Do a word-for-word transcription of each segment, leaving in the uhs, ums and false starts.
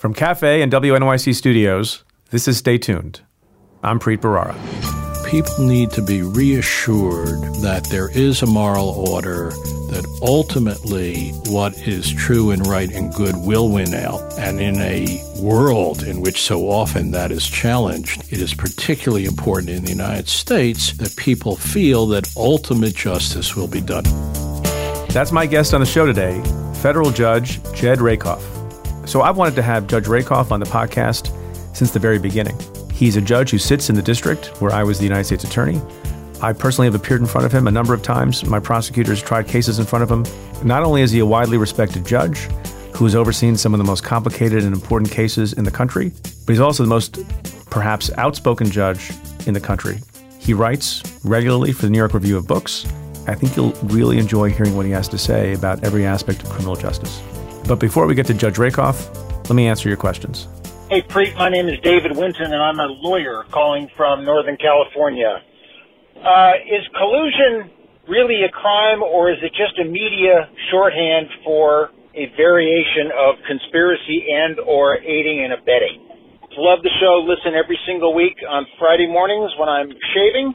From Cafe and W N Y C Studios, this is Stay Tuned. I'm Preet Bharara. People need to be reassured that there is a moral order, that ultimately what is true and right and good will win out. And in a world in which so often that is challenged, it is particularly important in the United States that people feel that ultimate justice will be done. That's my guest on the show today, federal judge Jed Rakoff. So I've wanted to have Judge Rakoff on the podcast since the very beginning. He's a judge who sits in the district where I was the United States attorney. I personally have appeared in front of him a number of times. My prosecutors tried cases in front of him. Not only is he a widely respected judge who has overseen some of the most complicated and important cases in the country, but he's also the most perhaps outspoken judge in the country. He writes regularly for the New York Review of Books. I think you'll really enjoy hearing what he has to say about every aspect of criminal justice. But before we get to Judge Rakoff, let me answer your questions. Hey, Preet, my name is David Winton, and I'm a lawyer calling from Northern California. Uh, is collusion really a crime, or is it just a media shorthand for a variation of conspiracy and or aiding and abetting? Love the show. Listen every single week on Friday mornings when I'm shaving,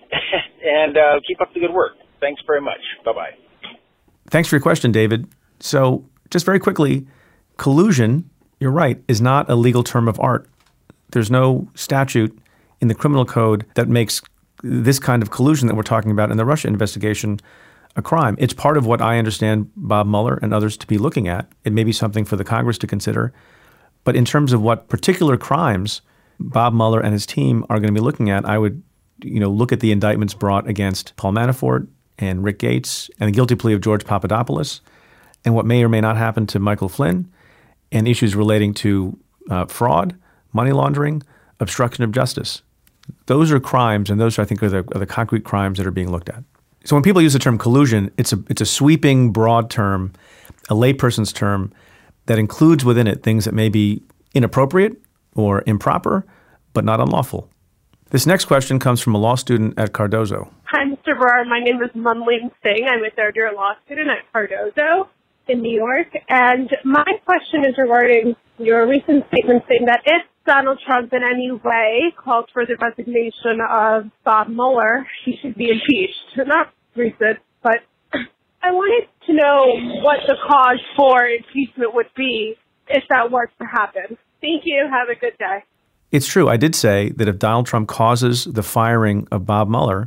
and uh, keep up the good work. Thanks very much. Bye-bye. Thanks for your question, David. So just very quickly, collusion, you're right, is not a legal term of art. There's no statute in the criminal code that makes this kind of collusion that we're talking about in the Russia investigation a crime. It's part of what I understand Bob Mueller and others to be looking at. It may be something for the Congress to consider. But in terms of what particular crimes Bob Mueller and his team are going to be looking at, I would, you know, look at the indictments brought against Paul Manafort and Rick Gates and the guilty plea of George Papadopoulos and what may or may not happen to Michael Flynn and issues relating to uh, fraud, money laundering, obstruction of justice. Those are crimes, and those, I think, are the, are the concrete crimes that are being looked at. So when people use the term collusion, it's a it's a sweeping, broad term, a layperson's term that includes within it things that may be inappropriate or improper, but not unlawful. This next question comes from a law student at Cardozo. Hi, Mister Bharara. My name is Manleen Singh. I'm a third-year law student at Cardozo in New York. And my question is regarding your recent statement saying that if Donald Trump in any way calls for the resignation of Bob Mueller, he should be impeached. Not recent, but I wanted to know what the cause for impeachment would be if that were to happen. Thank you. Have a good day. It's true. I did say that if Donald Trump causes the firing of Bob Mueller,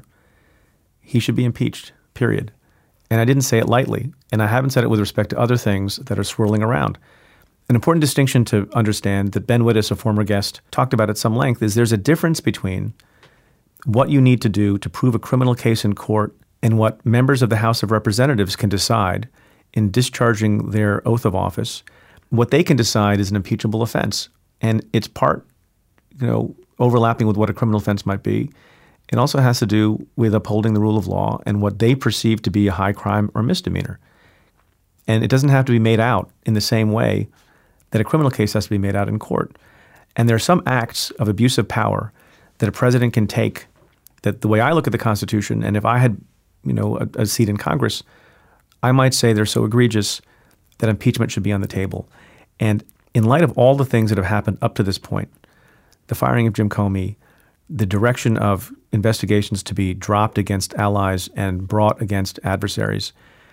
he should be impeached, period. And I didn't say it lightly. And I haven't said it with respect to other things that are swirling around. An important distinction to understand that Ben Wittes, a former guest, talked about at some length is there's a difference between what you need to do to prove a criminal case in court and what members of the House of Representatives can decide in discharging their oath of office. What they can decide is an impeachable offense. And it's part, you know, overlapping with what a criminal offense might be. It also has to do with upholding the rule of law and what they perceive to be a high crime or misdemeanor. And it doesn't have to be made out in the same way that a criminal case has to be made out in court. And there are some acts of abuse of power that a president can take that the way I look at the Constitution, and if I had, you know, a, a seat in Congress, I might say they're so egregious that impeachment should be on the table. And in light of all the things that have happened up to this point, the firing of Jim Comey, the direction of investigations to be dropped against allies and brought against adversaries,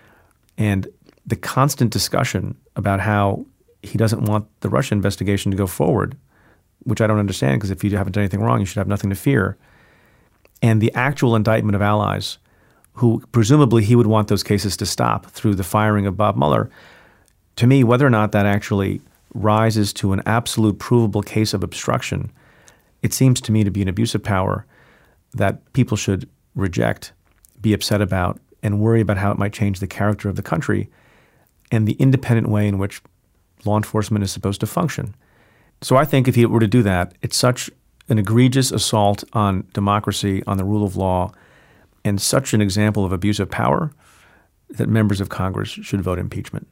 and the constant discussion about how he doesn't want the Russia investigation to go forward, which I don't understand because if you haven't done anything wrong, you should have nothing to fear, and the actual indictment of allies who presumably he would want those cases to stop through the firing of Bob Mueller, to me, whether or not that actually rises to an absolute provable case of obstruction, it seems to me to be an abuse of power that people should reject, be upset about, and worry about how it might change the character of the country and the independent way in which law enforcement is supposed to function. So I think if he were to do that, it's such an egregious assault on democracy, on the rule of law, and such an example of abuse of power that members of Congress should vote impeachment.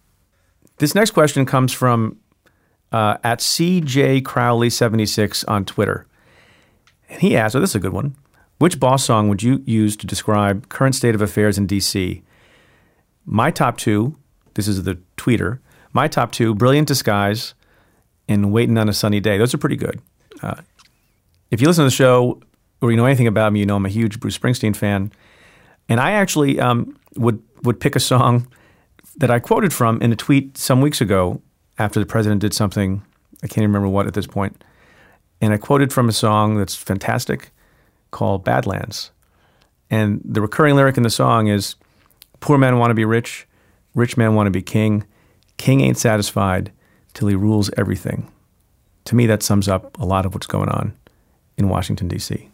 This next question comes from uh, at C J Crowley seventy-six on Twitter. And he asked, oh, this is a good one. Which Boss song would you use to describe current state of affairs in D C? My top two, this is the tweeter, my top two, Brilliant Disguise and Waiting on a Sunny Day. Those are pretty good. Uh, if you listen to the show or you know anything about me, you know I'm a huge Bruce Springsteen fan. And I actually um, would would pick a song that I quoted from in a tweet some weeks ago after the president did something, I can't even remember what at this point. And I quoted from a song that's fantastic called Badlands. And the recurring lyric in the song is, poor man want to be rich, rich man want to be king, king ain't satisfied till he rules everything. To me, that sums up a lot of what's going on in Washington, D C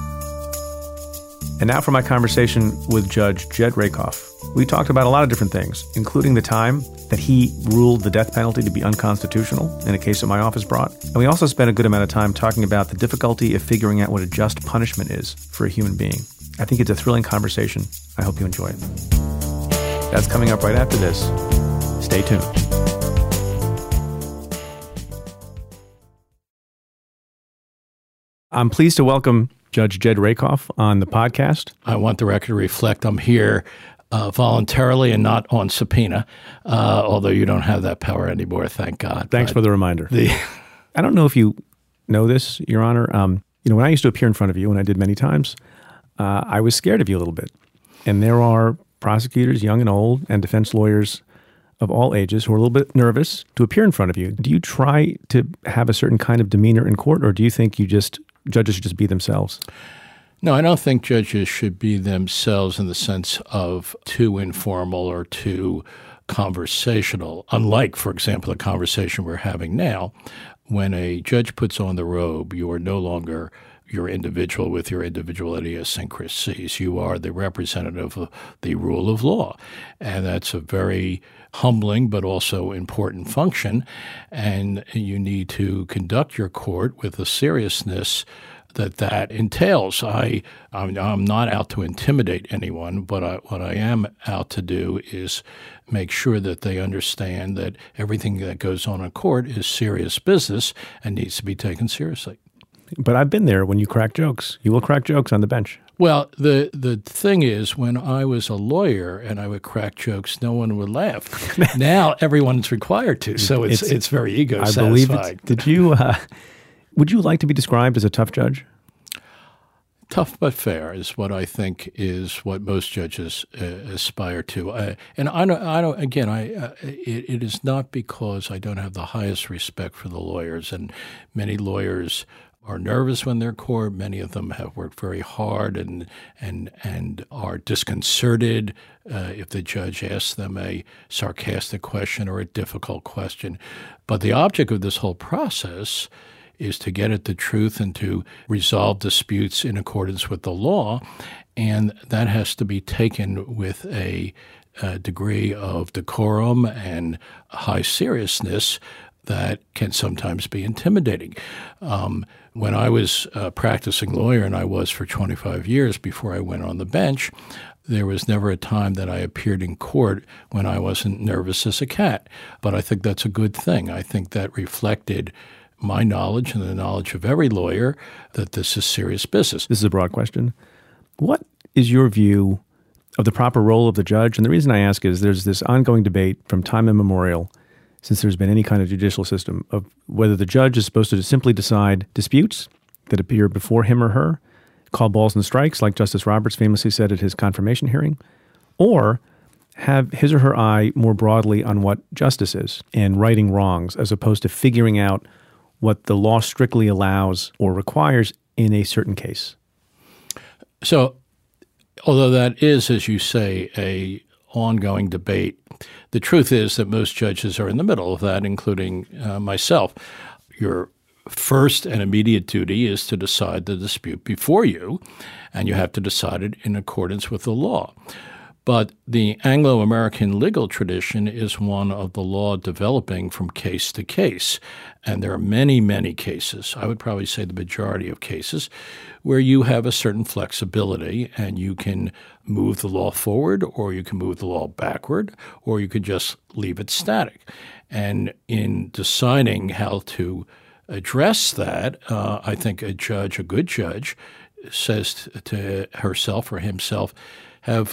And now for my conversation with Judge Jed Rakoff. We talked about a lot of different things, including the time that he ruled the death penalty to be unconstitutional in a case that my office brought. And we also spent a good amount of time talking about the difficulty of figuring out what a just punishment is for a human being. I think it's a thrilling conversation. I hope you enjoy it. That's coming up right after this. Stay tuned. I'm pleased to welcome Judge Jed Rakoff on the podcast. I want the record to reflect I'm here uh, voluntarily and not on subpoena, uh, although you don't have that power anymore, thank God. Thanks but for the reminder. The I don't know if you know this, Your Honor. Um, you know, when I used to appear in front of you, and I did many times, uh, I was scared of you a little bit. And there are prosecutors, young and old, and defense lawyers of all ages who are a little bit nervous to appear in front of you. Do you try to have a certain kind of demeanor in court, or do you think you just judges should just be themselves? No, I don't think judges should be themselves in the sense of too informal or too conversational. Unlike, for example, the conversation we're having now, when a judge puts on the robe, you are no longer your individual with your individual idiosyncrasies. You are the representative of the rule of law. And that's a very humbling but also important function. And you need to conduct your court with the seriousness that that entails. I, I'm, I'm not out to intimidate anyone, but I, what I am out to do is make sure that they understand that everything that goes on in court is serious business and needs to be taken seriously. But I've been there when you crack jokes. You will crack jokes on the bench. Well, the the thing is, when I was a lawyer and I would crack jokes, no one would laugh. Now everyone's required to, so it's it's, it's very ego satisfying. I believe it. Did you? Uh, would you like to be described as a tough judge? Tough but fair is what I think is what most judges uh, aspire to. Uh, and I don't. I don't. Again, I. Uh, it, it is not because I don't have the highest respect for the lawyers, and many lawyers are nervous when they're in court. Many of them have worked very hard and and and are disconcerted uh, if the judge asks them a sarcastic question or a difficult question. But the object of this whole process is to get at the truth and to resolve disputes in accordance with the law, and that has to be taken with a, a degree of decorum and high seriousness that can sometimes be intimidating. Um, when I was a practicing lawyer, and I was for twenty-five years before I went on the bench, there was never a time that I appeared in court when I wasn't nervous as a cat. But I think that's a good thing. I think that reflected my knowledge and the knowledge of every lawyer that this is serious business. This is a broad question. What is your view of the proper role of the judge? And the reason I ask is there's this ongoing debate from time immemorial, since there's been any kind of judicial system, of whether the judge is supposed to simply decide disputes that appear before him or her, call balls and strikes, like Justice Roberts famously said at his confirmation hearing, or have his or her eye more broadly on what justice is and righting wrongs, as opposed to figuring out what the law strictly allows or requires in a certain case. So, although that is, as you say, a ongoing debate, the truth is that most judges are in the middle of that, including uh, myself. Your first and immediate duty is to decide the dispute before you, and you have to decide it in accordance with the law. But the Anglo-American legal tradition is one of the law developing from case to case. And there are many, many cases, I would probably say the majority of cases, where you have a certain flexibility and you can move the law forward, or you can move the law backward, or you could just leave it static. And in deciding how to address that, uh, I think a judge, a good judge, says to herself or himself, have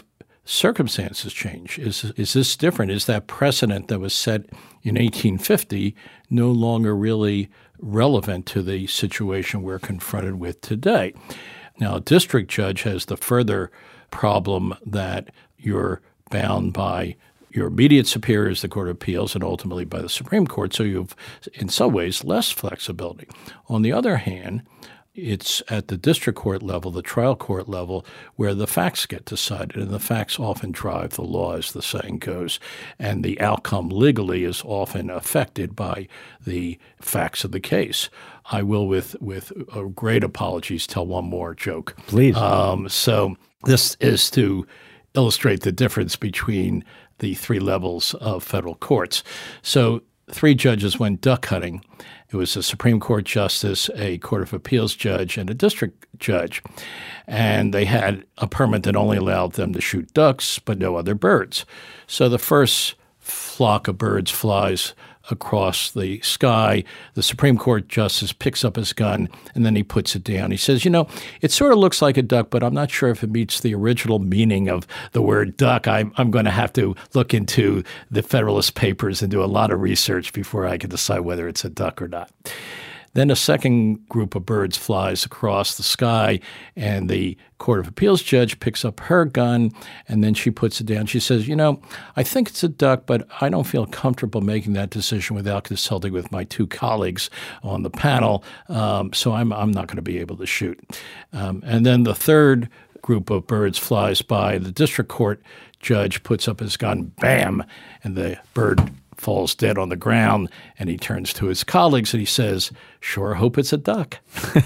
circumstances change. Is is this different? Is that precedent that was set in eighteen fifty no longer really relevant to the situation we're confronted with today? Now, a district judge has the further problem that you're bound by your immediate superiors, the Court of Appeals, and ultimately by the Supreme Court, so you have, in some ways, less flexibility. On the other hand, it's at the district court level, the trial court level, where the facts get decided, and the facts often drive the law, as the saying goes, and the outcome legally is often affected by the facts of the case. I will, with with uh, great apologies, tell one more joke. Please. Um, so this is to illustrate the difference between the three levels of federal courts. So three judges went duck hunting. It was a Supreme Court justice, a Court of Appeals judge, and a district judge. And they had a permit that only allowed them to shoot ducks, but no other birds. So the first flock of birds flies across the sky. The Supreme Court justice picks up his gun, and then he puts it down. He says, you know, it sort of looks like a duck, but I'm not sure if it meets the original meaning of the word duck. I'm, I'm going to have to look into the Federalist Papers and do a lot of research before I can decide whether it's a duck or not. Then a second group of birds flies across the sky, and the Court of Appeals judge picks up her gun, and then she puts it down. She says, you know, I think it's a duck, but I don't feel comfortable making that decision without consulting with my two colleagues on the panel, um, so I'm, I'm not going to be able to shoot. Um, and then the third group of birds flies by. The district court judge puts up his gun, bam, and the bird falls dead on the ground, and he turns to his colleagues and he says, sure hope it's a duck.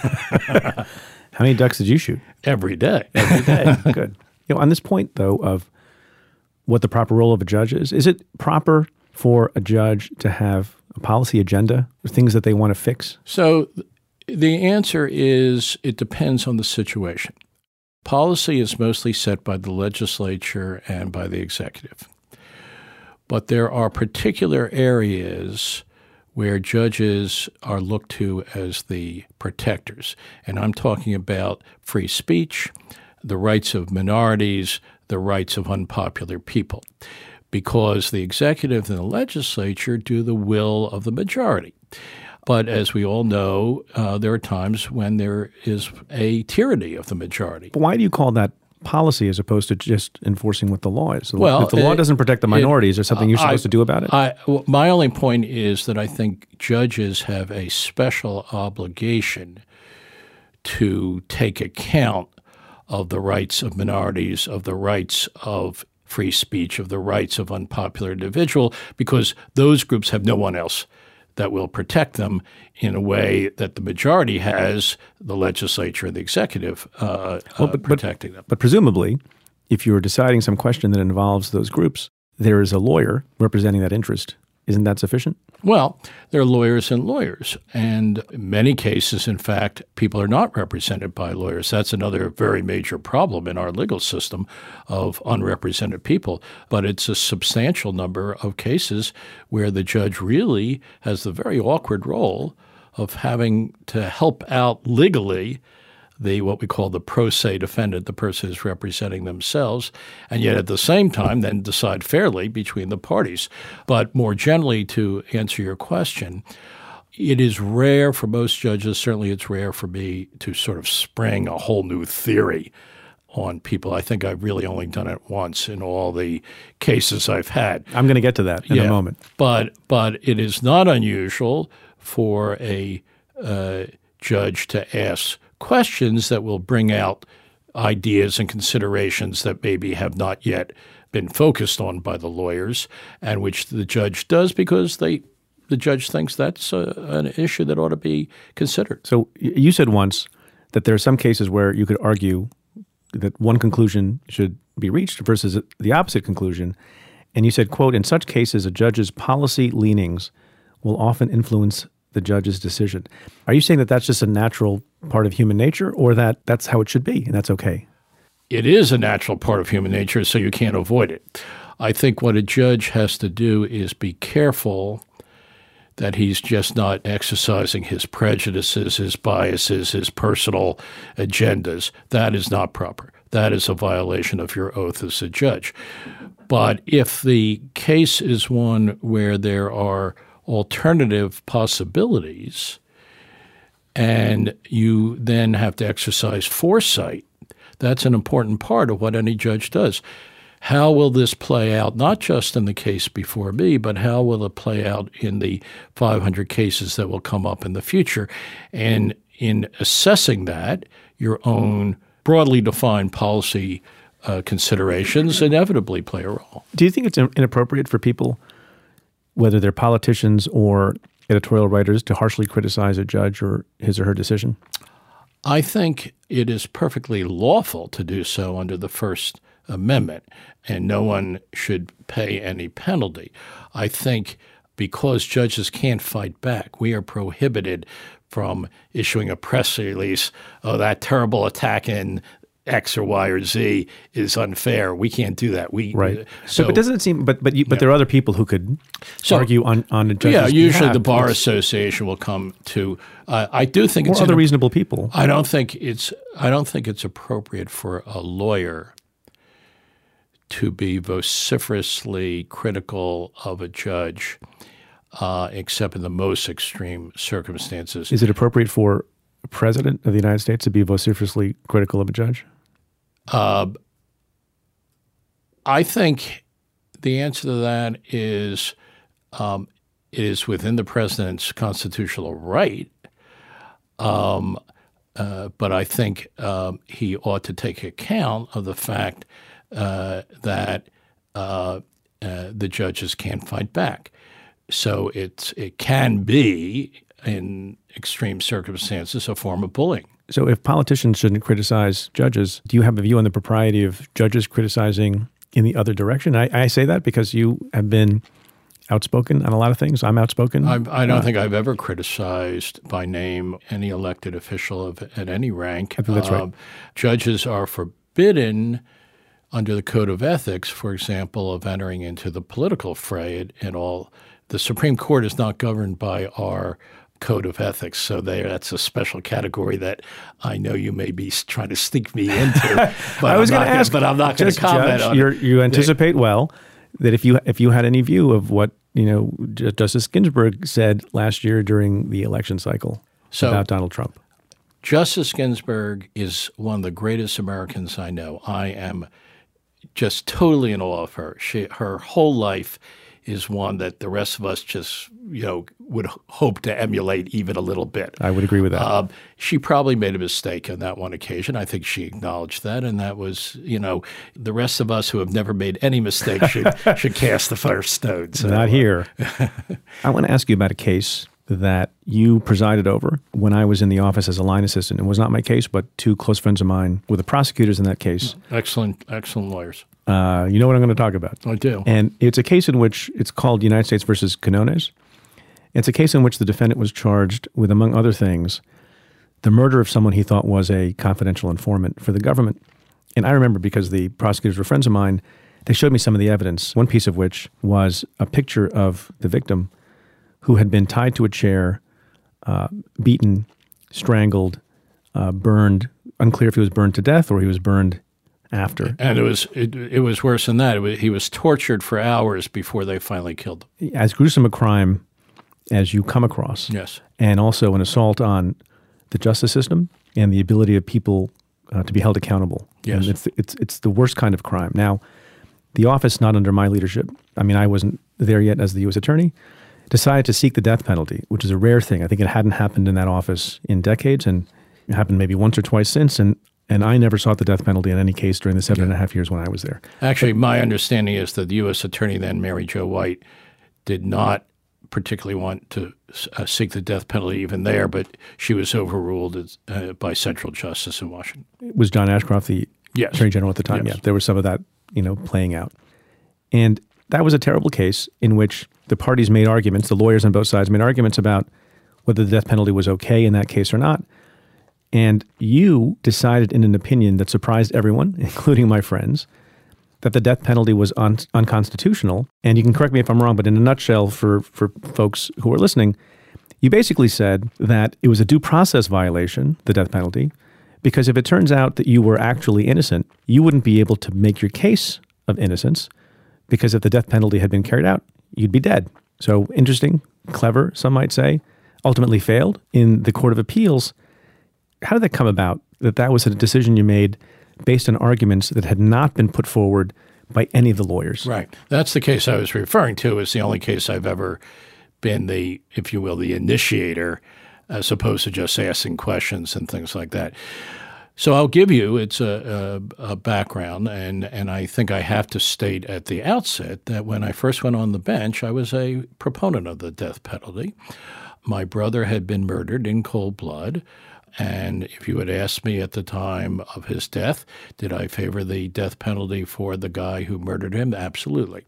How many ducks did you shoot? Every day. Every day. Good. You know, on this point, though, of what the proper role of a judge is, is it proper for a judge to have a policy agenda or things that they want to fix? So the answer is it depends on the situation. Policy is mostly set by the legislature and by the executive. But there are particular areas where judges are looked to as the protectors. And I'm talking about free speech, the rights of minorities, the rights of unpopular people, because the executive and the legislature do the will of the majority. But as we all know, uh, there are times when there is a tyranny of the majority. But why do you call that policy as opposed to just enforcing what the law is? Well, if the law it, doesn't protect the minorities, is there something you're supposed I, to do about it? I, well, my only point is that I think judges have a special obligation to take account of the rights of minorities, of the rights of free speech, of the rights of unpopular individual, because those groups have no one else that will protect them in a way that the majority has, the legislature and the executive uh, well, but, uh, protecting but, them. But presumably, if you're deciding some question that involves those groups, there is a lawyer representing that interest. Isn't that sufficient? Well, there are lawyers and lawyers. And in many cases, in fact, people are not represented by lawyers. That's another very major problem in our legal system of unrepresented people. But it's a substantial number of cases where the judge really has the very awkward role of having to help out legally the what we call the pro se defendant, the person who's representing themselves, and yet at the same time then decide fairly between the parties. But more generally, to answer your question, it is rare for most judges, certainly it's rare for me, to sort of spring a whole new theory on people. I think I've really only done it once in all the cases I've had. I'm going to get to that in yeah, a moment. But, but it is not unusual for a uh, judge to ask questions that will bring out ideas and considerations that maybe have not yet been focused on by the lawyers, and which the judge does because they, the judge thinks that's a, an issue that ought to be considered. So you said once that there are some cases where you could argue that one conclusion should be reached versus the opposite conclusion. And you said, quote, in such cases, a judge's policy leanings will often influence the judge's decision. Are you saying that that's just a natural part of human nature, or that that's how it should be and that's okay? It is a natural part of human nature, so you can't avoid it. I think what a judge has to do is be careful that he's just not exercising his prejudices, his biases, his personal agendas. That is not proper. that is a violation of your oath as a judge. But if the case is one where there are alternative possibilities and you then have to exercise foresight, that's an important part of what any judge does. How will this play out, not just in the case before me, but how will it play out in the five hundred cases that will come up in the future? And in assessing that, your own broadly defined policy uh, considerations inevitably play a role. Do you think it's inappropriate for people, whether they're politicians or editorial writers, to harshly criticize a judge or his or her decision? I think it is perfectly lawful to do so under the First Amendment, and no one should pay any penalty. I think because judges can't fight back, we are prohibited from issuing a press release, oh, that terrible attack in X or Y or Z is unfair. We can't do that. We right. Uh, so, but, but doesn't it seem? But but you, but yeah. there are other people who could so, argue on on a judge's yeah. Usually, behalf. the Bar Association will come to. Uh, I do think or it's other in, reasonable people. I don't think it's. I don't think it's appropriate for a lawyer to be vociferously critical of a judge, uh, except in the most extreme circumstances. Is it appropriate for a president of the United States to be vociferously critical of a judge? Uh, I think the answer to that is um, it is within the president's constitutional right, um, uh, but I think um, he ought to take account of the fact uh, that uh, uh, the judges can't fight back. So it's it can be, in extreme circumstances, a form of bullying. So if politicians shouldn't criticize judges, do you have a view on the propriety of judges criticizing in the other direction? I, I say that because you have been outspoken on a lot of things. I'm outspoken. I, I don't uh, think I've ever criticized by name any elected official of, at any rank. I think that's right. Um, judges are forbidden under the Code of Ethics, for example, of entering into the political fray and, and all. The Supreme Court is not governed by our Code of Ethics, so there, that's a special category that I know you may be trying to sneak me into. But I was going to ask, but I'm not going to comment Judge, on you're, it. You anticipate well that if you if you had any view of what you know Justice Ginsburg said last year during the election cycle so, about Donald Trump. Justice Ginsburg is one of the greatest Americans I know. I am just totally in awe of her. She, her whole life is one that the rest of us just, you know, would hope to emulate even a little bit. I would agree with that. Um, she probably made a mistake on that one occasion. I think she acknowledged that, and that was, you know, the rest of us who have never made any mistake should should cast the first stone. So, Not here. I want to ask you about a case that you presided over when I was in the office as a line assistant. It was not my case, but two close friends of mine were the prosecutors in that case. Excellent, excellent lawyers. Uh, you know what I'm going to talk about. I do. And it's a case in which it's called United States versus Canones. It's a case in which the defendant was charged with, among other things, the murder of someone he thought was a confidential informant for the government. And I remember, because the prosecutors were friends of mine, they showed me some of the evidence, one piece of which was a picture of the victim who had been tied to a chair, uh, beaten, strangled, uh, burned, unclear if he was burned to death or he was burned after. And it was it, it was worse than that. It was, he was tortured for hours before they finally killed him. As gruesome a crime as you come across. Yes. And also an assault on the justice system and the ability of people uh, to be held accountable. Yes. And it's, it's, it's the worst kind of crime. Now, the office, not under my leadership, I mean, I wasn't there yet as the U S attorney, decided to seek the death penalty, which is a rare thing. I think it hadn't happened in that office in decades, and it happened maybe once or twice since. And And I never sought the death penalty in any case during the seven and a half years when I was there. Actually, my understanding is that the U S attorney then, Mary Jo White, did not particularly want to uh, seek the death penalty even there, but she was overruled as, uh, by Central Justice in Washington. It was John Ashcroft, the yes. Attorney General at the time. Yes. Yeah, there was some of that, you know, playing out. And that was a terrible case in which the parties made arguments, the lawyers on both sides made arguments about whether the death penalty was okay in that case or not. And you decided in an opinion that surprised everyone, including my friends, that the death penalty was un- unconstitutional. And you can correct me if I'm wrong, but in a nutshell for, for folks who are listening, you basically said that it was a due process violation, the death penalty, Because if it turns out that you were actually innocent, you wouldn't be able to make your case of innocence, because if the death penalty had been carried out, you'd be dead. So interesting, clever, some might say, ultimately failed in the Court of Appeals. How did that come about, that that was a decision you made based on arguments that had not been put forward by any of the lawyers? Right. That's the case I was referring to. It's the only case I've ever been the, if you will, the initiator, as opposed to just asking questions and things like that. So I'll give you it's a, a, a background, and, and I think I have to state at the outset that when I first went on the bench, I was a proponent of the death penalty. My brother had been murdered in cold blood, and if you had asked me at the time of his death, did I favor the death penalty for the guy who murdered him? Absolutely.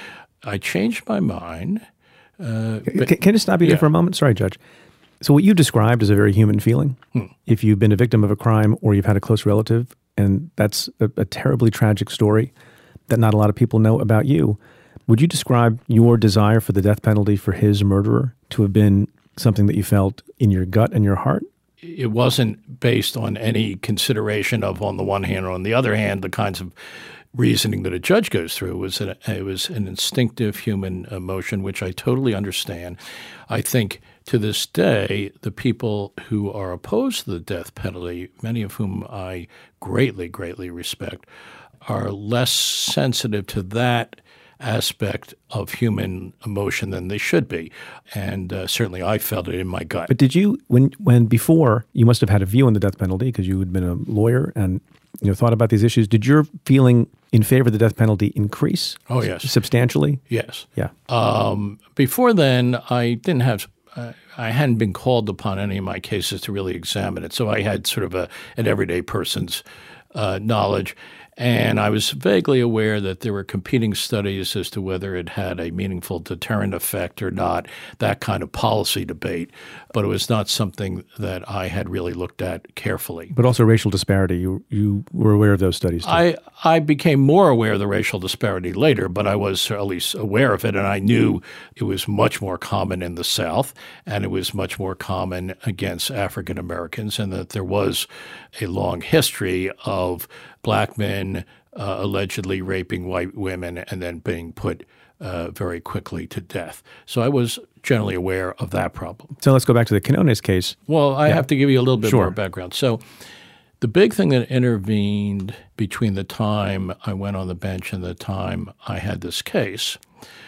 I changed my mind. Uh, but, can, can I stop you yeah. there for a moment? Sorry, Judge. So what you described is a very human feeling. Hmm. If you've been a victim of a crime or you've had a close relative, and that's a, a terribly tragic story that not a lot of people know about you, would you describe your desire for the death penalty for his murderer to have been something that you felt in your gut and your heart? It wasn't based on any consideration of, on the one hand or on the other hand, the kinds of reasoning that a judge goes through. It was, an, it was an instinctive human emotion, which I totally understand. I think to this day, the people who are opposed to the death penalty, many of whom I greatly, greatly respect, are less sensitive to that aspect of human emotion than they should be. And uh, certainly I felt it in my gut. But did you, when when before, you must have had a view on the death penalty because you had been a lawyer and you know thought about these issues. Did your feeling in favor of the death penalty increase? Oh, yes. Substantially? Yes. Yeah. Um, before then, I didn't have uh, I hadn't been called upon any of my cases to really examine it. So I had sort of a an everyday person's uh, knowledge. And I was vaguely aware that there were competing studies as to whether it had a meaningful deterrent effect or not, that kind of policy debate. But it was not something that I had really looked at carefully. But also racial disparity. You you were aware of those studies too. I, I became more aware of the racial disparity later, but I was at least aware of it, and I knew it was much more common in the South, and it was much more common against African Americans, and that there was a long history of black men uh, allegedly raping white women and then being put uh, very quickly to death. So I was generally aware of that problem. So let's go back to the Quinones case. Well, I yeah. have to give you a little bit sure. more background. So the big thing that intervened between the time I went on the bench and the time I had this case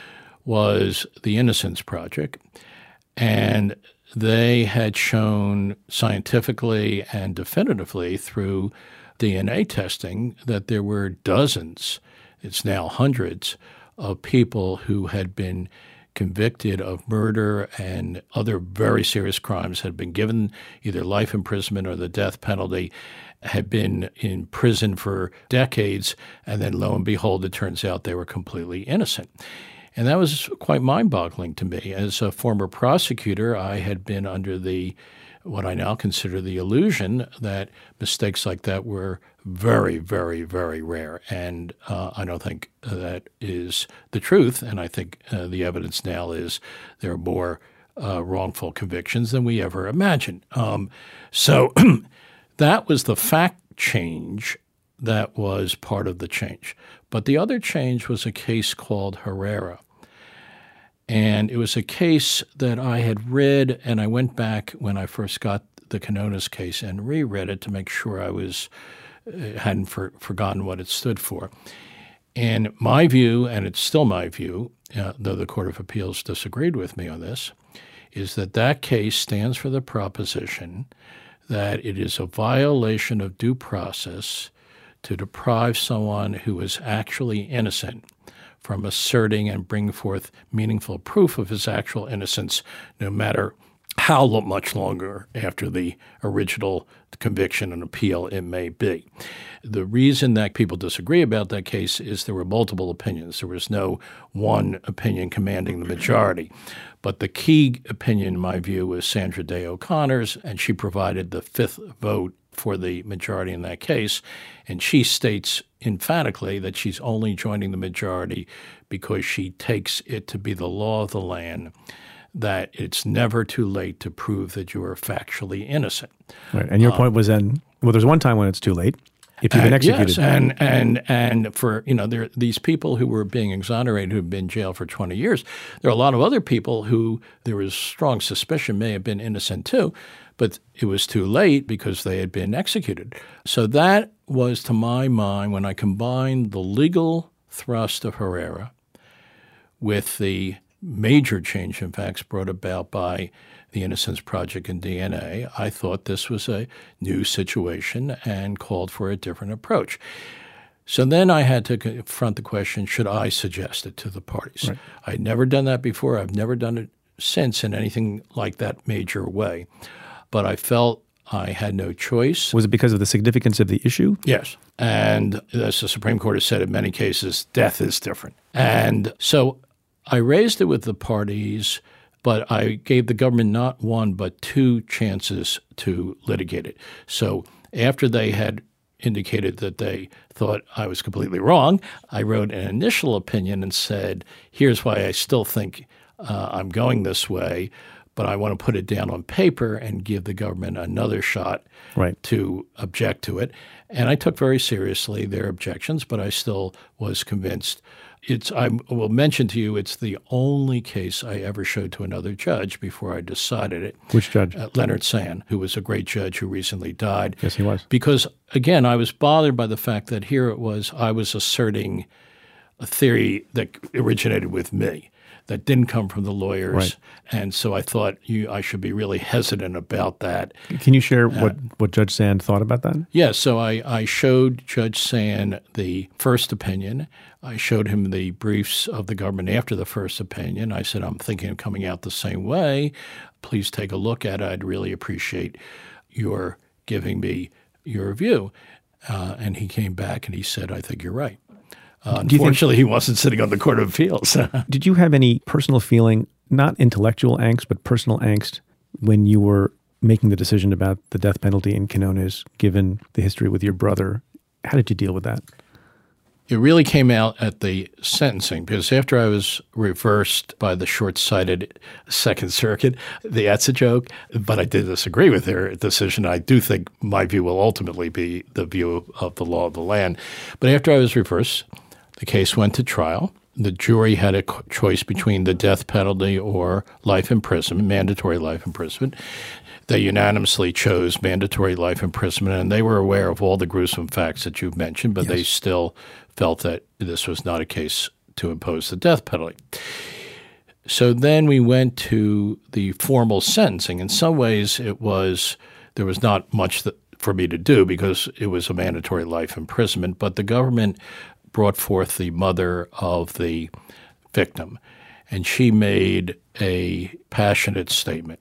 was the Innocence Project. And they had shown scientifically and definitively through D N A testing that there were dozens, it's now hundreds, of people who had been convicted of murder and other very serious crimes, had been given either life imprisonment or the death penalty, had been in prison for decades, and then lo and behold, it turns out they were completely innocent. And that was quite mind-boggling to me. As a former prosecutor, I had been under the what I now consider the illusion that mistakes like that were very, very, very rare. And uh, I don't think that is the truth. And I think uh, the evidence now is there are more uh, wrongful convictions than we ever imagined. Um, so that was the fact change that was part of the change. But the other change was a case called Herrera. And it was a case that I had read, and I went back when I first got the Quinones case and reread it to make sure I was uh, hadn't for, forgotten what it stood for. And my view, and it's still my view, uh, though the Court of Appeals disagreed with me on this, is that that case stands for the proposition that it is a violation of due process to deprive someone who is actually innocent from asserting and bringing forth meaningful proof of his actual innocence, no matter how much longer after the original conviction and appeal it may be. The reason that people disagree about that case is there were multiple opinions. There was no one opinion commanding the majority. But the key opinion, in my view, was Sandra Day O'Connor's, and she provided the fifth vote for the majority in that case. And she states emphatically that she's only joining the majority because she takes it to be the law of the land that it's never too late to prove that you are factually innocent. Right. And your um, point was then Well, there's one time when it's too late. If you've been Uh, executed. Yes, and and and for you know, there these people who were being exonerated who've been in jail for twenty years. There are a lot of other people who there was strong suspicion may have been innocent too, but it was too late because they had been executed. So that was, to my mind, when I combined the legal thrust of Herrera with the major change in facts brought about by the Innocence Project and D N A, I thought this was a new situation and called for a different approach. So then I had to confront the question, should I suggest it to the parties? Right. I'd never done that before. I've never done it since in anything like that major way. But I felt I had no choice. Was it because of the significance of the issue? Yes. And as the Supreme Court has said in many cases, death is different. And so I raised it with the parties, but I gave the government not one but two chances to litigate it. So after they had indicated that they thought I was completely wrong, I wrote an initial opinion and said, here's why I still think uh, I'm going this way, but I want to put it down on paper and give the government another shot Right. to object to it. And I took very seriously their objections, but I still was convinced. It's, I will mention to you, it's the only case I ever showed to another judge before I decided it. Which judge? Uh, Leonard Sand, who was a great judge who recently died. Yes, he was. Because, again, I was bothered by the fact that here it was, I was asserting a theory that originated with me, that didn't come from the lawyers. Right. And so I thought you, I should be really hesitant about that. Can you share what, what Judge Sand thought about that? Yeah, so I, I showed Judge Sand the first opinion. I showed him the briefs of the government after the first opinion. I said, I'm thinking of coming out the same way. Please take a look at it. I'd really appreciate your giving me your view. Uh, and he came back and he said, I think you're right. Uh, Do you think- unfortunately, he wasn't sitting on the Court of Appeals. Did you have any personal feeling, not intellectual angst, but personal angst when you were making the decision about the death penalty in Quinones, given the history with your brother? How did you deal with that? It really came out at the sentencing because after I was reversed by the short-sighted Second Circuit, the that's a joke, but I did disagree with their decision. I do think my view will ultimately be the view of the law of the land. But after I was reversed, the case went to trial. The jury had a choice between the death penalty or life imprisonment, mandatory life imprisonment. They unanimously chose mandatory life imprisonment, and they were aware of all the gruesome facts that you've mentioned, but Yes. they still felt that this was not a case to impose the death penalty. So then we went to the formal sentencing. In some ways, it was there was not much that, for me to do because it was a mandatory life imprisonment, but the government brought forth the mother of the victim, and she made a passionate statement.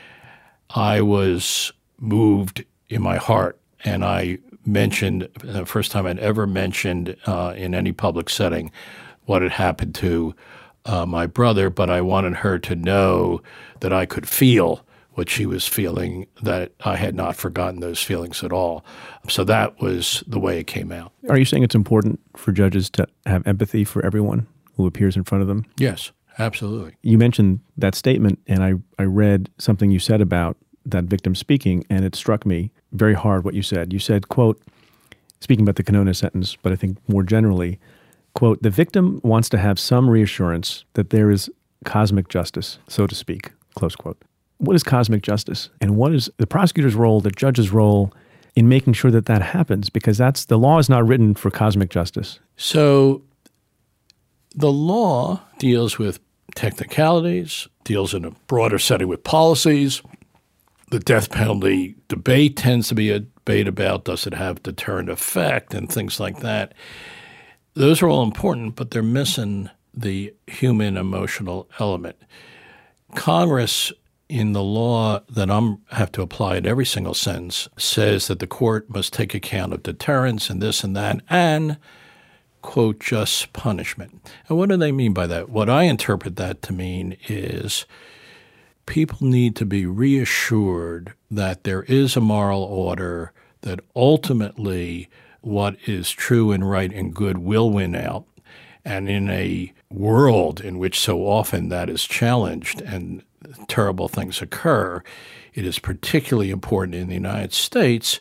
I was moved in my heart, and I mentioned the first time I'd ever mentioned uh, in any public setting what had happened to uh, my brother, but I wanted her to know that I could feel what she was feeling, that I had not forgotten those feelings at all. So that was the way it came out. Are you saying it's important for judges to have empathy for everyone who appears in front of them? Yes, absolutely. You mentioned that statement, and I, I read something you said about that victim speaking, and it struck me very hard what you said. You said, quote, speaking about the Quinones sentence, but I think more generally, quote, the victim wants to have some reassurance that there is cosmic justice, so to speak, close quote. What is cosmic justice? And what is the prosecutor's role, the judge's role in making sure that that happens? Because that's the law is not written for cosmic justice. So the law deals with technicalities, deals in a broader setting with policies. The death penalty debate tends to be a debate about does it have deterrent effect and things like that. Those are all important, but they're missing the human emotional element. Congress, in the law that I have to apply in every single sentence, says that the court must take account of deterrence and this and that and, quote, just punishment. And what do they mean by that? What I interpret that to mean is people need to be reassured that there is a moral order, that ultimately what is true and right and good will win out. And in a world in which so often that is challenged and terrible things occur, it is particularly important in the United States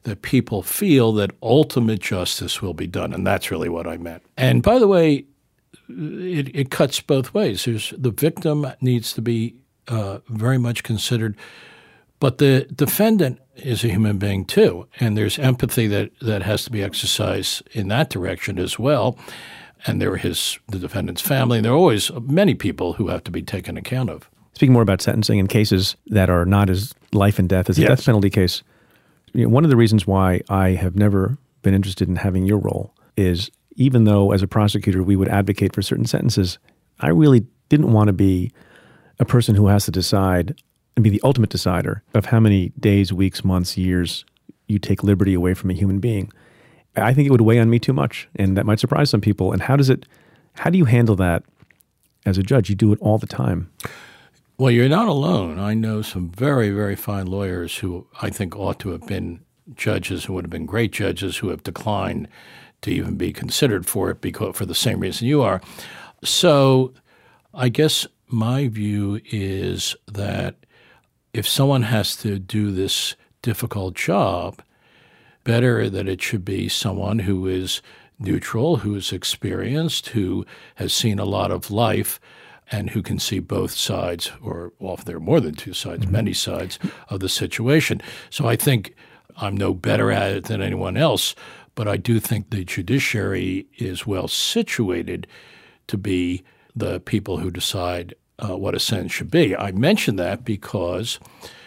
that people feel that ultimate justice will be done. And that's really what I meant. And by the way, it, it cuts both ways. There's, the victim needs to be uh, very much considered, but the defendant is a human being too. And there's empathy that, that has to be exercised in that direction as well. And there are his, the defendant's family. And there are always many people who have to be taken account of. Speaking more about sentencing in cases that are not as life and death as a Yes. death penalty case, you know, one of the reasons why I have never been interested in having your role is even though as a prosecutor we would advocate for certain sentences, I really didn't want to be a person who has to decide and be the ultimate decider of how many days, weeks, months, years you take liberty away from a human being. I think it would weigh on me too much, and that might surprise some people. And how does it, how do you handle that as a judge? You do it all the time. Well, you're not alone. I know some very, very fine lawyers who I think ought to have been judges, who would have been great judges, who have declined to even be considered for it because for the same reason you are. So I guess my view is that if someone has to do this difficult job, better that it should be someone who is neutral, who is experienced, who has seen a lot of life, and who can see both sides, or well, there are more than two sides, many sides of the situation. So I think I'm no better at it than anyone else, but I do think the judiciary is well situated to be the people who decide uh, what a sentence should be. I mention that because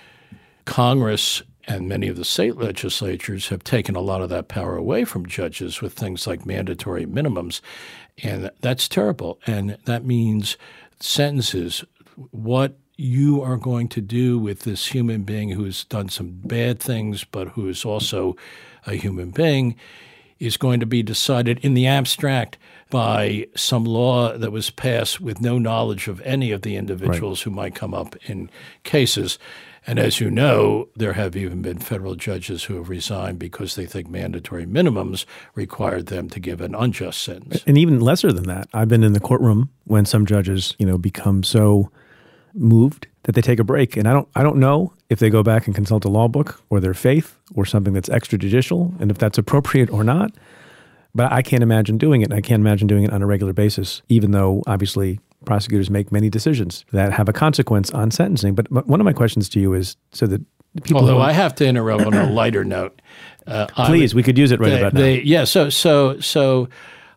Congress and many of the state legislatures have taken a lot of that power away from judges with things like mandatory minimums, and that's terrible. And that means sentences, what you are going to do with this human being who has done some bad things but who is also a human being is going to be decided in the abstract by some law that was passed with no knowledge of any of the individuals right. who might come up in cases. And as you know, there have even been federal judges who have resigned because they think mandatory minimums required them to give an unjust sentence. And even lesser than that, I've been in the courtroom when some judges, you know, become so moved that they take a break. And I don't I don't know if they go back and consult a law book or their faith or something that's extrajudicial and if that's appropriate or not. But I can't imagine doing it. And I can't imagine doing it on a regular basis, even though obviously prosecutors make many decisions that have a consequence on sentencing. But one of my questions to you is so that people Although who, I have to interrupt on a lighter note. Uh, Please, would, we could use it right they, about they, now. Yeah, so so so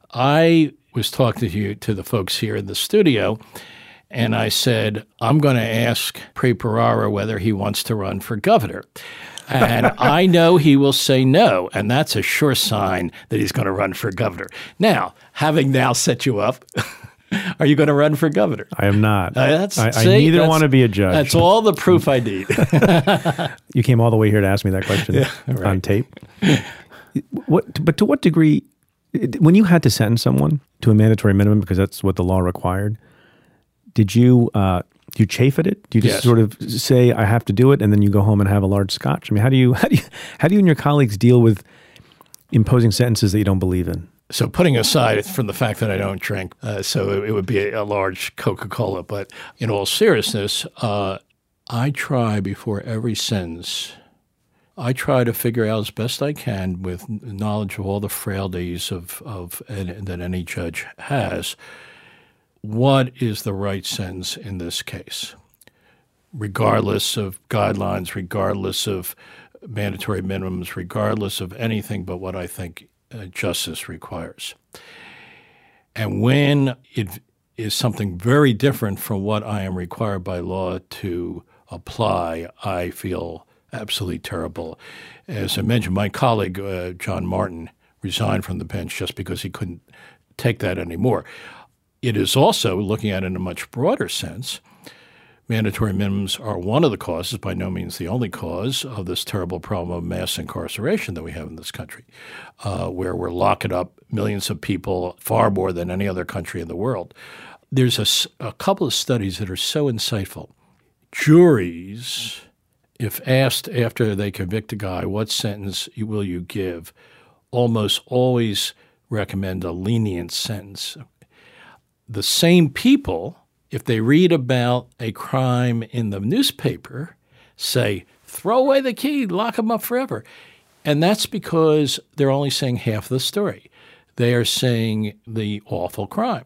I was talking to you to the folks here in the studio, and I said, I'm going to ask Preet Bharara whether he wants to run for governor. And I know he will say no, and that's a sure sign that he's going to run for governor. Now, having now set you up, are you going to run for governor? I am not. Uh, that's, I, see, I neither that's, want to be a judge. That's all the proof I need. You came all the way here to ask me that question yeah, right. on tape. What, but to what degree, when you had to sentence someone to a mandatory minimum because that's what the law required, did you uh, do you chafe at it? Do you just yes. sort of say I have to do it, and then you go home and have a large scotch? I mean, how do you how do you how do you and your colleagues deal with imposing sentences that you don't believe in? So putting aside from the fact that I don't drink, uh, so it, it would be a, a large Coca-Cola, but in all seriousness, uh, I try before every sentence, I try to figure out as best I can with knowledge of all the frailties of, of and, that any judge has, what is the right sentence in this case, regardless of guidelines, regardless of mandatory minimums, regardless of anything but what I think uh, justice requires. And when it is something very different from what I am required by law to apply, I feel absolutely terrible. As I mentioned, my colleague, uh, John Martin, resigned from the bench just because he couldn't take that anymore. It is also, looking at it in a much broader sense, mandatory minimums are one of the causes, by no means the only cause, of this terrible problem of mass incarceration that we have in this country, uh, where we're locking up millions of people, far more than any other country in the world. There's a, a couple of studies that are so insightful. Juries, if asked after they convict a guy, what sentence will you give, almost always recommend a lenient sentence. The same people, if they read about a crime in the newspaper, say, throw away the key, lock him up forever. And that's because they're only saying half the story. They are saying the awful crime,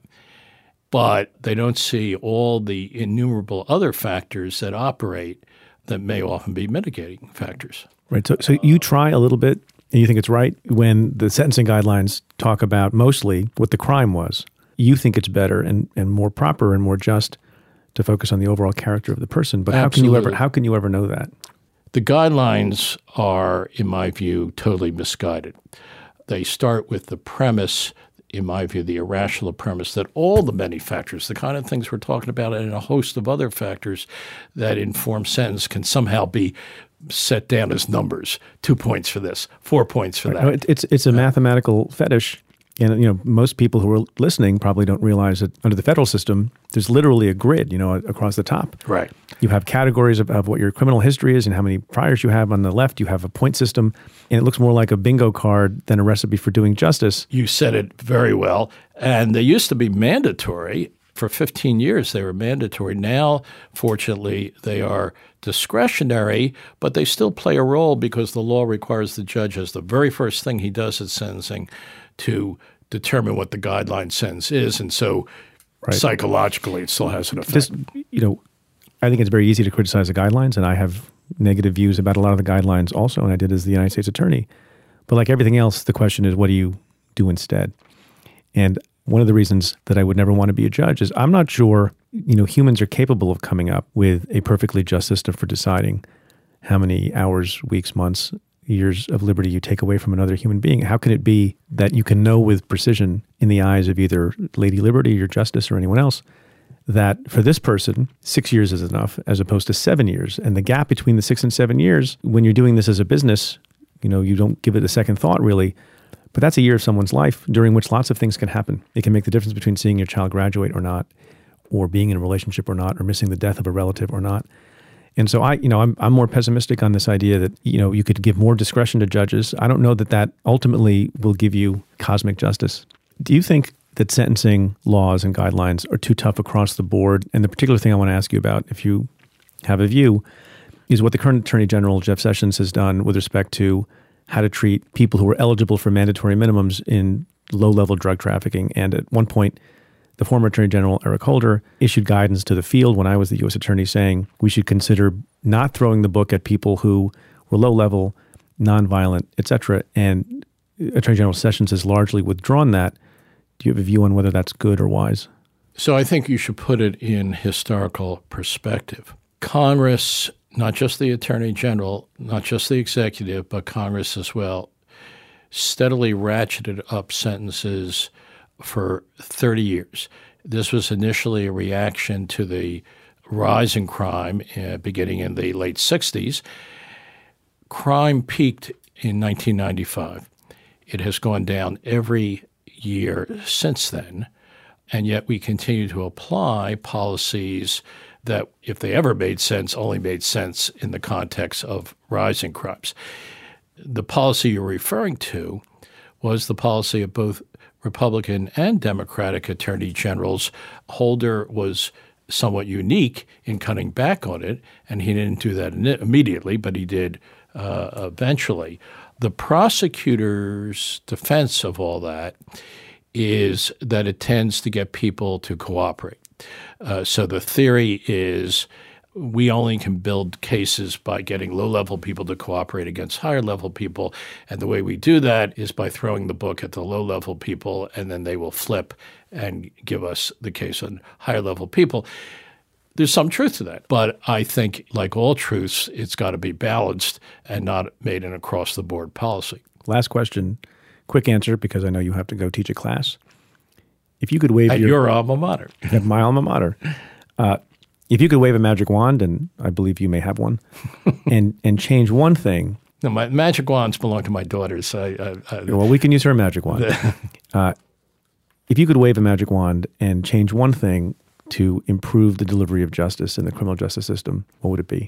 but they don't see all the innumerable other factors that operate that may often be mitigating factors. Right. So, so you try a little bit, and you think it's right when the sentencing guidelines talk about mostly what the crime was. You think it's better and, and more proper and more just to focus on the overall character of the person. But how Absolutely. can you ever how can you ever know that? The guidelines are, in my view, totally misguided. They start with the premise, in my view, the irrational premise that all the many factors, the kind of things we're talking about, and a host of other factors that inform sentence can somehow be set down as numbers. Two points for this, four points for Right. that. No, it, it's it's a mathematical fetish. And, you know, most people who are listening probably don't realize that under the federal system, there's literally a grid, you know, across the top. Right. You have categories of, of what your criminal history is and how many priors you have. On the left, you have a point system, and it looks more like a bingo card than a recipe for doing justice. You said it very well. And they used to be mandatory. For fifteen years, they were mandatory. Now, fortunately, they are discretionary, but they still play a role because the law requires the judge, as the very first thing he does at sentencing, to determine what the guideline sentence is. And so right. psychologically, it still has an effect. Just, you know, I think it's very easy to criticize the guidelines, and I have negative views about a lot of the guidelines also, and I did as the United States attorney. But like everything else, the question is, what do you do instead? And one of the reasons that I would never want to be a judge is I'm not sure, you know, humans are capable of coming up with a perfectly just system for deciding how many hours, weeks, months, years of liberty you take away from another human being. How can it be that you can know with precision in the eyes of either Lady Liberty or Justice or anyone else that for this person, six years is enough as opposed to seven years? And the gap between the six and seven years, when you're doing this as a business, you know, you don't give it a second thought really. But that's a year of someone's life during which lots of things can happen. It can make the difference between seeing your child graduate or not, or being in a relationship or not, or missing the death of a relative or not. And so I, you know, I'm I'm more pessimistic on this idea that, you know, you could give more discretion to judges. I don't know that that ultimately will give you cosmic justice. Do you think that sentencing laws and guidelines are too tough across the board? And the particular thing I want to ask you about, if you have a view, is what the current Attorney General, Jeff Sessions, has done with respect to how to treat people who are eligible for mandatory minimums in low-level drug trafficking. And at one point, the former Attorney General, Eric Holder, issued guidance to the field when I was the U S Attorney saying we should consider not throwing the book at people who were low-level, nonviolent, et cetera. And Attorney General Sessions has largely withdrawn that. Do you have a view on whether that's good or wise? So I think you should put it in historical perspective. Congress, not just the Attorney General, not just the executive, but Congress as well, steadily ratcheted up sentences for thirty years. This was initially a reaction to the rise in crime uh, beginning in the late sixties. Crime peaked in nineteen ninety-five. It has gone down every year since then, and yet we continue to apply policies that, if they ever made sense, only made sense in the context of rising crimes. The policy you're referring to was the policy of both Republican and Democratic attorney generals. Holder was somewhat unique in cutting back on it, and he didn't do that immediately, but he did uh, eventually. The prosecutor's defense of all that is that it tends to get people to cooperate. Uh, so the theory is we only can build cases by getting low-level people to cooperate against higher-level people, and the way we do that is by throwing the book at the low-level people, and then they will flip and give us the case on higher-level people. There's some truth to that, but I think, like all truths, it's got to be balanced and not made an across-the-board policy. Last question, quick answer, because I know you have to go teach a class. If you could wave at your, your alma mater, at my alma mater, uh, if you could wave a magic wand, and I believe you may have one, and and change one thing. No, my magic wands belong to my daughters. So I, I, I, well, we can use her magic wand. uh, if you could wave a magic wand and change one thing to improve the delivery of justice in the criminal justice system, what would it be?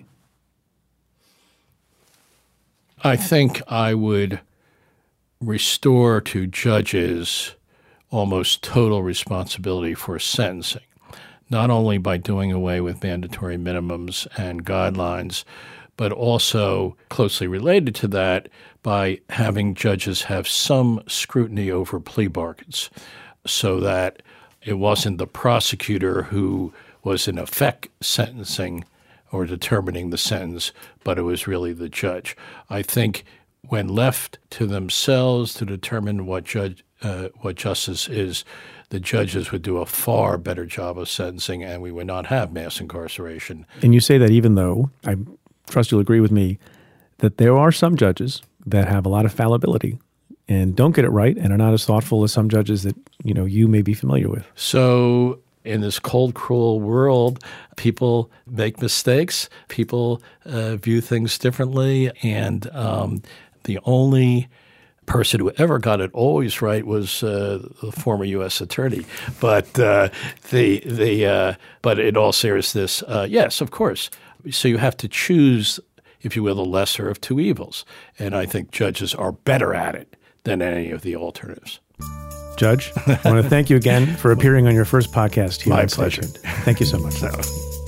I think I would restore to judges almost total responsibility for sentencing, not only by doing away with mandatory minimums and guidelines, but also closely related to that by having judges have some scrutiny over plea bargains so that it wasn't the prosecutor who was in effect sentencing or determining the sentence, but it was really the judge. I think when left to themselves to determine what judge uh, what justice is, the judges would do a far better job of sentencing, and we would not have mass incarceration. And you say that even though, I trust you'll agree with me, that there are some judges that have a lot of fallibility and don't get it right and are not as thoughtful as some judges that, you know, you may be familiar with. So in this cold, cruel world, people make mistakes. People uh, view things differently. And um, the only person who ever got it always right was uh, the former U S attorney. But uh, the the uh, but in all seriousness, uh, yes, of course. So you have to choose, if you will, the lesser of two evils. And I think judges are better at it than any of the alternatives. Judge, I want to thank you again for appearing on your first podcast here. My on pleasure. Stay Tuned. Thank you so much. No.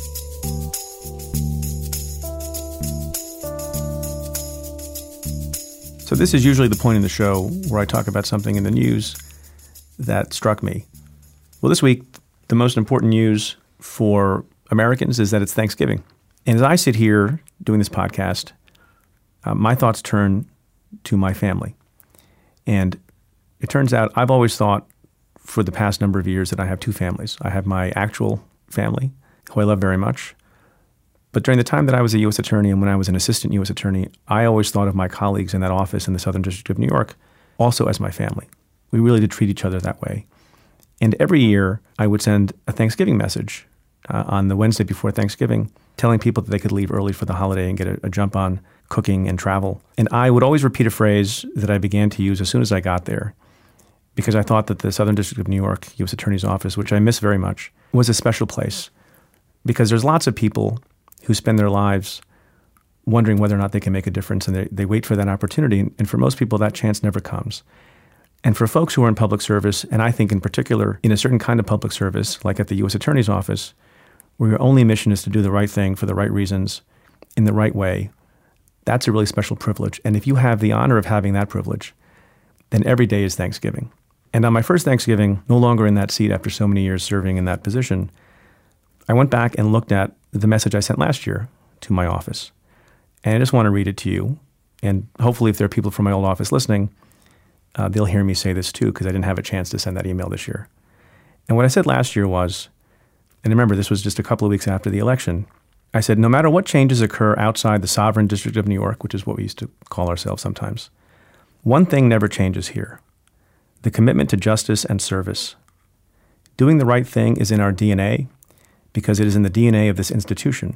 So this is usually the point in the show where I talk about something in the news that struck me. Well, this week, the most important news for Americans is that it's Thanksgiving. And as I sit here doing this podcast, uh, my thoughts turn to my family. And it turns out I've always thought for the past number of years that I have two families. I have my actual family, who I love very much. But during the time that I was a U S attorney and when I was an assistant U S attorney, I always thought of my colleagues in that office in the Southern District of New York also as my family. We really did treat each other that way. And every year I would send a Thanksgiving message uh, on the Wednesday before Thanksgiving, telling people that they could leave early for the holiday and get a, a jump on cooking and travel. And I would always repeat a phrase that I began to use as soon as I got there, because I thought that the Southern District of New York U S Attorney's Office, which I miss very much, was a special place. Because there's lots of people who spend their lives wondering whether or not they can make a difference, and they, they wait for that opportunity. And for most people, that chance never comes. And for folks who are in public service, and I think in particular in a certain kind of public service, like at the U S Attorney's Office, where your only mission is to do the right thing for the right reasons in the right way, that's a really special privilege. And if you have the honor of having that privilege, then every day is Thanksgiving. And on my first Thanksgiving, no longer in that seat after so many years serving in that position, I went back and looked at the message I sent last year to my office. And I just want to read it to you. And hopefully if there are people from my old office listening, uh, they'll hear me say this too, because I didn't have a chance to send that email this year. And what I said last year was, and remember, this was just a couple of weeks after the election, I said, no matter what changes occur outside the sovereign District of New York, which is what we used to call ourselves sometimes, one thing never changes here: the commitment to justice and service. Doing the right thing is in our D N A because it is in the D N A of this institution.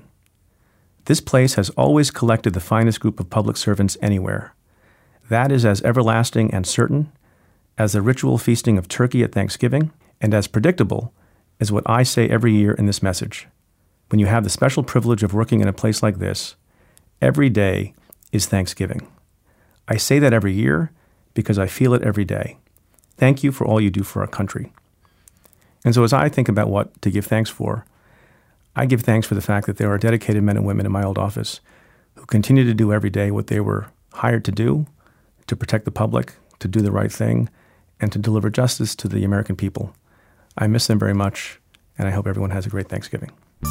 This place has always collected the finest group of public servants anywhere. That is as everlasting and certain as the ritual feasting of turkey at Thanksgiving, and as predictable as what I say every year in this message. When you have the special privilege of working in a place like this, every day is Thanksgiving. I say that every year because I feel it every day. Thank you for all you do for our country. And so as I think about what to give thanks for, I give thanks for the fact that there are dedicated men and women in my old office who continue to do every day what they were hired to do, to protect the public, to do the right thing, and to deliver justice to the American people. I miss them very much, and I hope everyone has a great Thanksgiving.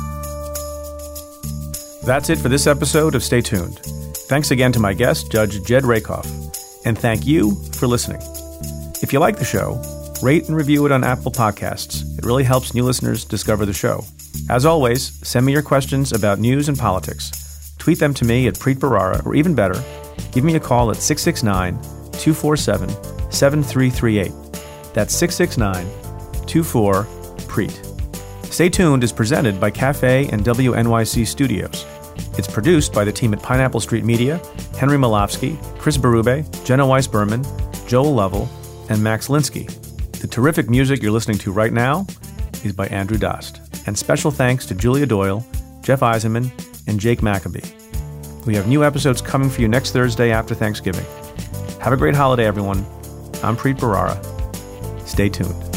That's it for this episode of Stay Tuned. Thanks again to my guest, Judge Jed Rakoff, and thank you for listening. If you like the show, rate and review it on Apple Podcasts. It really helps new listeners discover the show. As always, send me your questions about news and politics. Tweet them to me at Preet Bharara, or even better, give me a call at six six nine, two four seven, seven three three eight. That's six six nine, two four, Preet. Stay Tuned is presented by Cafe and W N Y C Studios. It's produced by the team at Pineapple Street Media, Henry Malofsky, Chris Berube, Jenna Weiss-Berman, Joel Lovell, and Max Linsky. The terrific music you're listening to right now is by Andrew Dost. And special thanks to Julia Doyle, Jeff Eisenman, and Jake Maccabee. We have new episodes coming for you next Thursday after Thanksgiving. Have a great holiday, everyone. I'm Preet Bharara. Stay tuned.